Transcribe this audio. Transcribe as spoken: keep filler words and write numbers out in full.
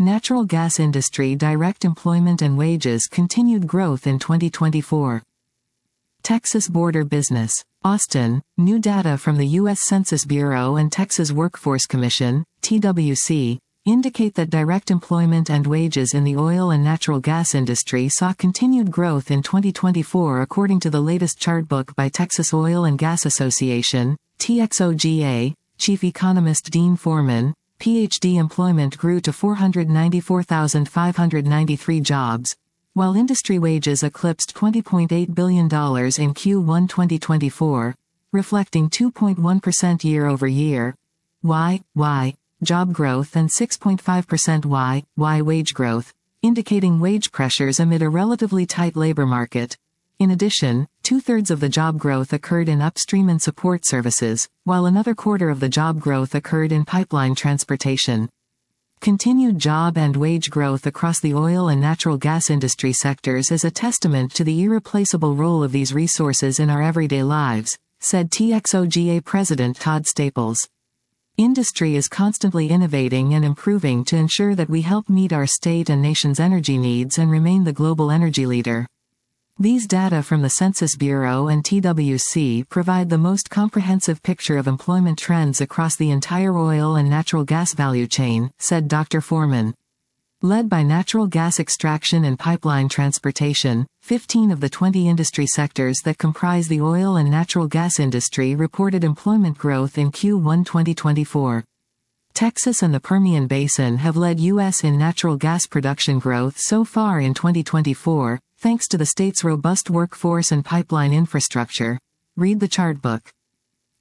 Natural gas industry direct employment and wages continued growth in twenty twenty-four. Texas border business. Austin, new data from the U S Census Bureau and Texas Workforce Commission, T W C, indicate that direct employment and wages in the oil and natural gas industry saw continued growth in twenty twenty-four according to the latest chartbook by Texas Oil and Gas Association, T X O G A, Chief Economist Dean Foreman. P H D employment grew to four hundred ninety-four thousand five hundred ninety-three jobs, while industry wages eclipsed twenty point eight billion dollars in Q one twenty twenty-four, reflecting two point one percent year-over-year Y Y job growth and six point five percent Y Y wage growth, indicating wage pressures amid a relatively tight labor market. In addition, two-thirds of the job growth occurred in upstream and support services, while another quarter of the job growth occurred in pipeline transportation. Continued job and wage growth across the oil and natural gas industry sectors is a testament to the irreplaceable role of these resources in our everyday lives, said T X O G A President Todd Staples. Industry is constantly innovating and improving to ensure that we help meet our state and nation's energy needs and remain the global energy leader. These data from the Census Bureau and T W C provide the most comprehensive picture of employment trends across the entire oil and natural gas value chain, said Doctor Foreman. Led by natural gas extraction and pipeline transportation, fifteen of the twenty industry sectors that comprise the oil and natural gas industry reported employment growth in Q one twenty twenty-four. Texas and the Permian Basin have led U S in natural gas production growth so far in twenty twenty-four, thanks to the state's robust workforce and pipeline infrastructure. Read the chartbook.